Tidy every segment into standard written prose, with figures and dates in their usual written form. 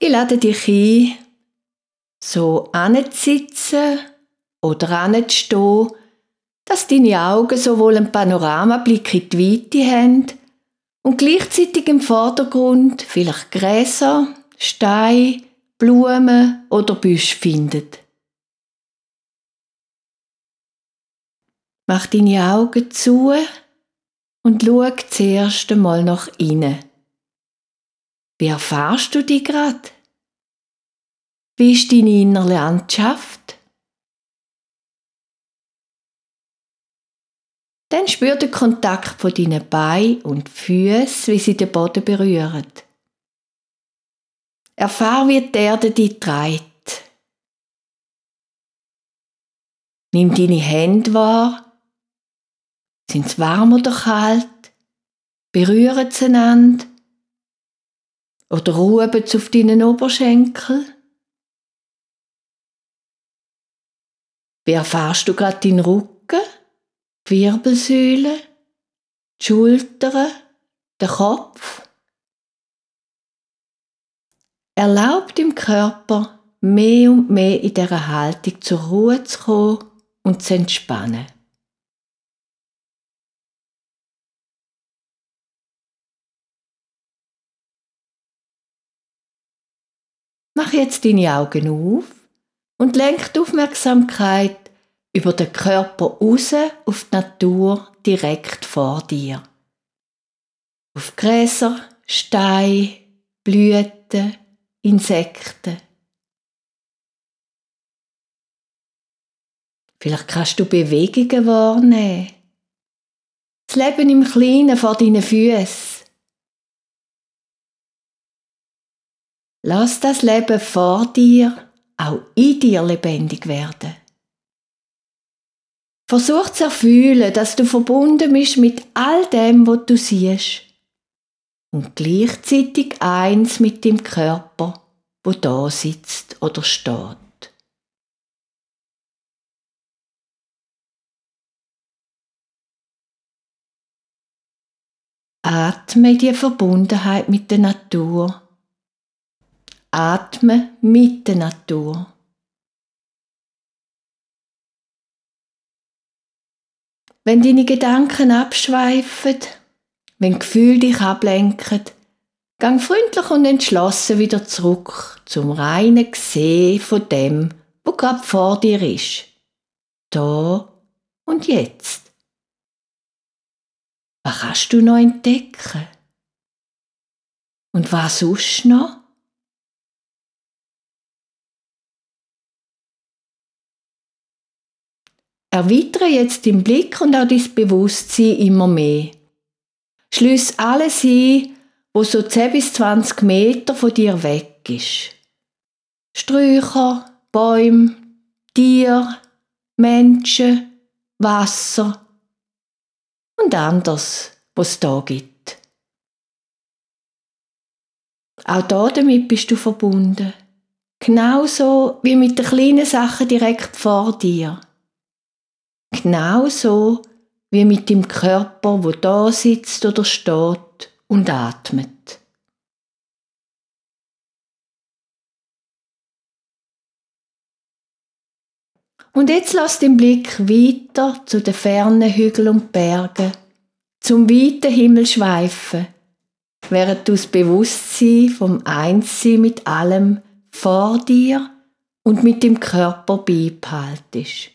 Ich lade dich ein, so anzusitzen oder anzustehen, dass deine Augen sowohl einen Panoramablick in die Weite haben und gleichzeitig im Vordergrund vielleicht Gräser, Steine, Blumen oder Büsche finden. Mach deine Augen zu und schau das erste Mal nach innen. Wie erfährst du dich gerade? Wie ist deine innere Landschaft? Dann spür den Kontakt von deinen Beinen und Füßen, wie sie den Boden berühren. Erfahre, wie die Erde dich trägt. Nimm deine Hände wahr. Sind sie warm oder kalt? Berühren sie einander? Oder ruhen sie auf deinen Oberschenkel? Wie erfährst du gerade deinen Rücken, die Wirbelsäule, die Schultern, den Kopf? Erlaub dem Körper, mehr und mehr in dieser Haltung zur Ruhe zu kommen und zu entspannen. Mach jetzt deine Augen auf und lenk die Aufmerksamkeit über den Körper raus auf die Natur direkt vor dir. Auf Gräser, Steine, Blüten, Insekten. Vielleicht kannst du Bewegungen wahrnehmen. Das Leben im Kleinen vor deinen Füßen. Lass das Leben vor dir auch in dir lebendig werden. Versuch zu erfühlen, dass du verbunden bist mit all dem, was du siehst. Und gleichzeitig eins mit dem Körper, wo da sitzt oder steht. Atme in die Verbundenheit mit der Natur. Atme mit der Natur. Wenn deine Gedanken abschweifen, wenn Gefühle dich ablenken, gang freundlich und entschlossen wieder zurück zum reinen Sehen von dem, was gerade vor dir ist. Da und jetzt. Was kannst du noch entdecken? Und was sonst noch? Erweitere jetzt deinen Blick und auch dein Bewusstsein immer mehr. Schließ alles ein, wo so 10 bis 20 Meter von dir weg ist. Sträucher, Bäume, Tiere, Menschen, Wasser und anderes, was es da gibt. Auch damit bist du verbunden. Genauso wie mit den kleinen Sachen direkt vor dir. Genauso wie mit dem Körper, wo da sitzt oder steht und atmet. Und jetzt lass den Blick weiter zu den fernen Hügeln und Bergen, zum weiten Himmel schweifen, während du das Bewusstsein vom Einssein mit allem vor dir und mit dem Körper beibehaltest.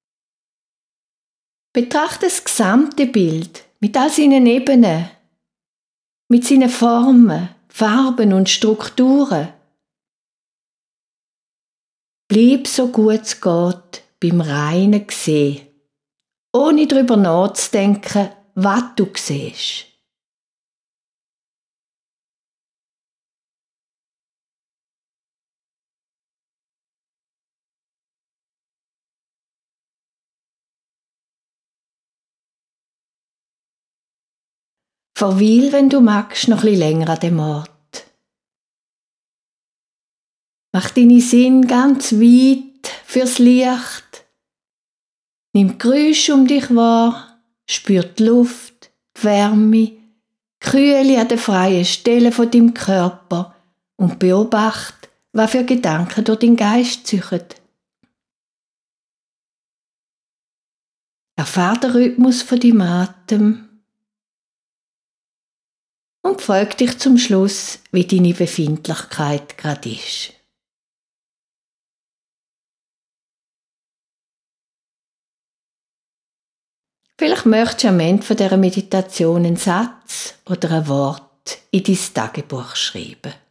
Betrachte das gesamte Bild mit all seinen Ebenen, mit seinen Formen, Farben und Strukturen. Bleib so gut es geht beim reinen Sehen, ohne darüber nachzudenken, was du siehst. Verweil, wenn du magst, noch ein bisschen länger an dem Ort. Mach deine Sinne ganz weit fürs Licht. Nimm die Geräusche um dich wahr, spür die Luft, die Wärme, die Kühle an den freien Stellen von deinem Körper und beobachte, was für Gedanken durch deinen Geist ziehen. Erfahr den Rhythmus von deinem Atem und frag dich zum Schluss, wie deine Befindlichkeit gerade ist. Vielleicht möchtest du am Ende dieser Meditation einen Satz oder ein Wort in dein Tagebuch schreiben.